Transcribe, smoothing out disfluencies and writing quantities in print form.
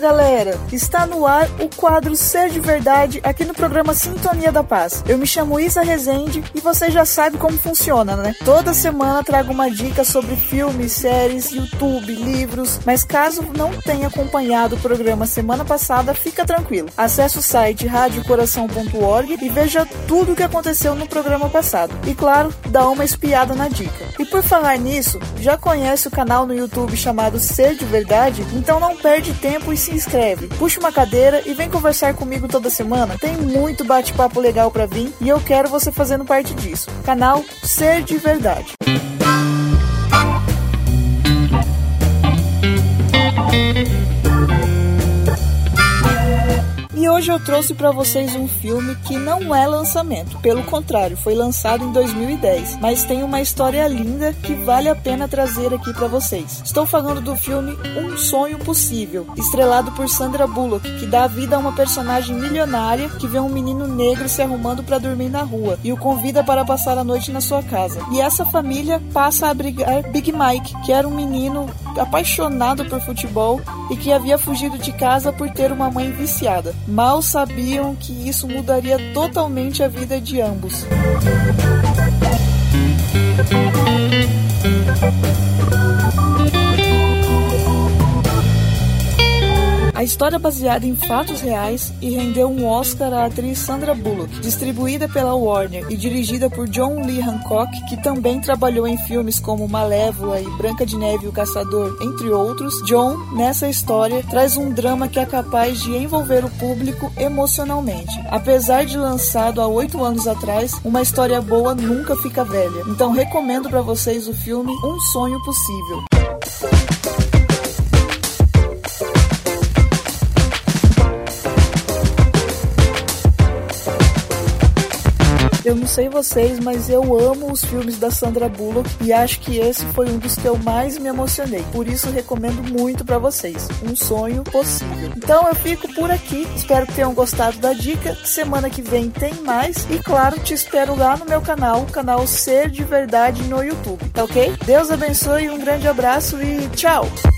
galera! Está no ar o quadro Ser de Verdade aqui no programa Sintonia da Paz. Eu me chamo Isa Rezende e você já sabe como funciona, né? Toda semana trago uma dica sobre filmes, séries, YouTube, livros, mas caso não tenha acompanhado o programa semana passada, fica tranquilo. Acesse o site radiocoração.org e veja tudo o que aconteceu no programa passado. E claro, dá uma espiada na dica. E por falar nisso, já conhece o canal no YouTube chamado Ser de Verdade? Então não perde tempo e se inscreve. Puxa uma cadeira e vem conversar comigo toda semana. Tem muito bate-papo legal pra vir e eu quero você fazendo parte disso. Canal Ser de Verdade. E hoje eu trouxe para vocês um filme que não é lançamento, pelo contrário, foi lançado em 2010, mas tem uma história linda que vale a pena trazer aqui para vocês. Estou falando do filme Um Sonho Possível, estrelado por Sandra Bullock, que dá vida a uma personagem milionária que vê um menino negro se arrumando para dormir na rua e o convida para passar a noite na sua casa. E essa família passa a abrigar Big Mike, que era um menino apaixonado por futebol e que havia fugido de casa por ter uma mãe viciada. Mal sabiam que isso mudaria totalmente a vida de ambos. A história é baseada em fatos reais e rendeu um Oscar à atriz Sandra Bullock, distribuída pela Warner e dirigida por John Lee Hancock, que também trabalhou em filmes como Malévola e Branca de Neve e o Caçador, entre outros. John, nessa história, traz um drama que é capaz de envolver o público emocionalmente. Apesar de lançado há 8 anos atrás, uma história boa nunca fica velha. Então recomendo para vocês o filme Um Sonho Possível. Eu não sei vocês, mas eu amo os filmes da Sandra Bullock e acho que esse foi um dos que eu mais me emocionei. Por isso recomendo muito pra vocês. Um Sonho Possível. Então eu fico por aqui. Espero que tenham gostado da dica. Semana que vem tem mais. E claro, te espero lá no meu canal, o canal Ser de Verdade no YouTube. Tá ok? Deus abençoe, um grande abraço e tchau!